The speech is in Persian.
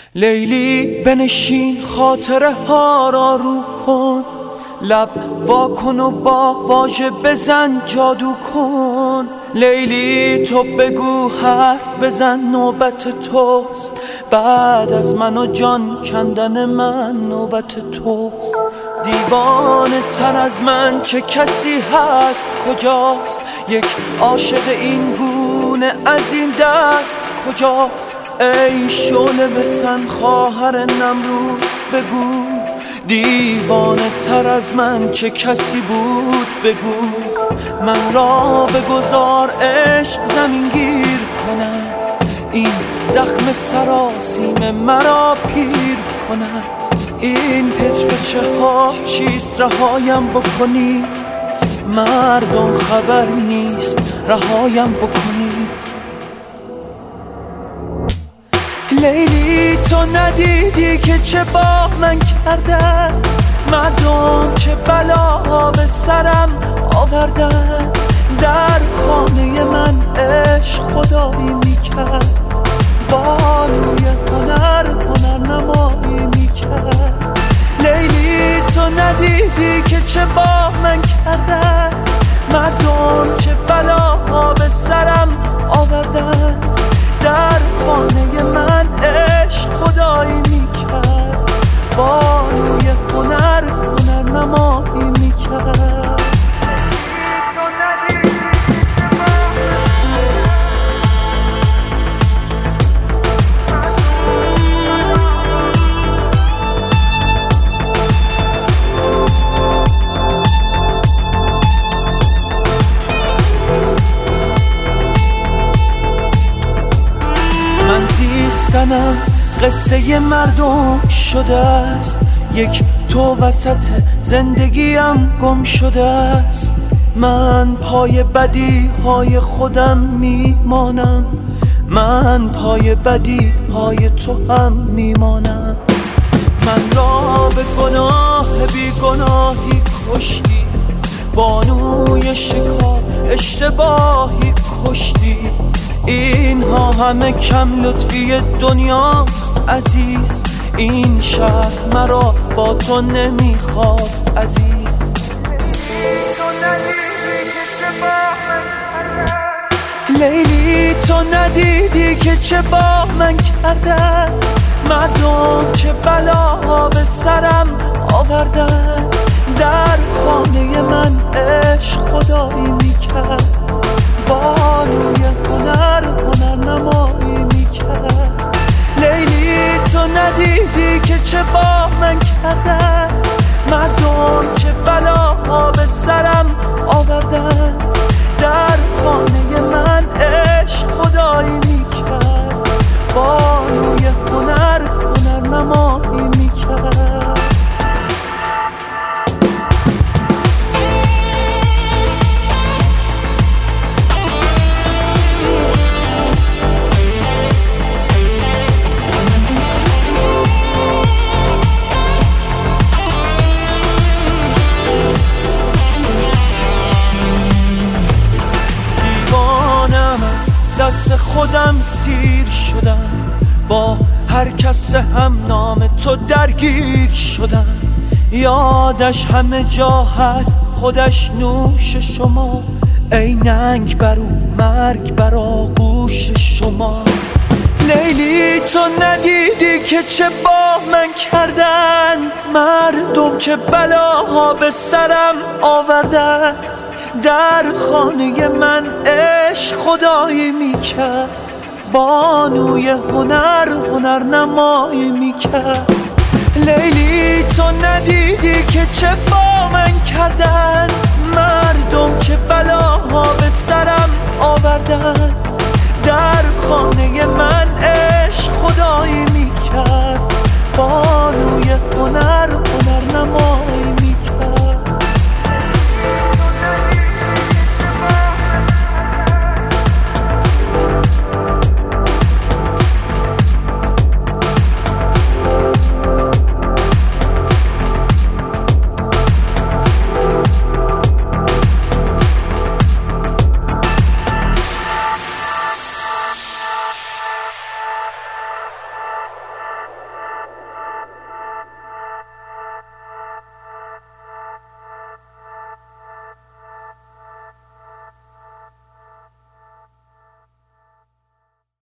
لیلی بنشین خاطره ها را رو کن، لب وا کن و با واژه بزن جادو کن. لیلی تو بگو حرف بزن نوبت توست، بعد از من و جان کندن من نوبت توست. دیوانه تر از من چه کسی هست کجاست؟ یک عاشق این گونه از این دست کجاست؟ ای شعله به تن خواهر نمرود بگو، دیوانه تر از من چه کسی بود بگو. من را بگذار عشق زمین گیر کند، این زخم سراسیم مرا پیر کند. این پچ ها چیست رهایم بکنید، مردم خبر نیست رهایم بکنید. لیلی تو ندیدی که چه با من کردن، مردم چه بلا به سرم آوردن. در خانه من عشق خدایی میکرد، بانوی هنر نمایی میکرد. لیلی تو ندیدی که چه با من کردن، مردم چه بلا به سرم آوردن. در خانه من عشق خدایی میکرد، بانوی هنر نمایی میکرد. من زیستنم قصه مردم شده است، یک تو وسط زندگیم گم شده است. من پای بدی های خودم میمانم، من پای بدی های تو هم میمانم. من را به گناه بی گناهی کشتی، بانوی شکار اشتباهی کشتی. اینها همه کم لطفی دنیاست عزیز، این شهر مرا با تو نمیخواست عزیز. لیلی تو ندیدی که چه با من کردن، مردم چه بلا به سرم آوردن. در خانه من عشق خدایی میکرد، بانوی هنر نمایی میکرد. لیلی تو ندیدی که چه با من کردن، مردم چه بلا به سرم آوردن. در خانه من عشق خدایی میکرد، بانوی هنر نمایی میکرد. دست خودم سیر شدم، با هر کس هم نام تو درگیر شدم. یادش همه جا هست خودش نوش شما، ای ننگ برو مرگ بر آغوش شما. لیلی تو ندیدی که چه با من کردند، مردم که بلاها به سرم آوردند. در خانه من عشق خدایی میکرد، بانوی هنر نمایی میکرد. لیلی تو ندیدی که چه با من کردن، مردم چه بلاها به سرم آوردن. در خانه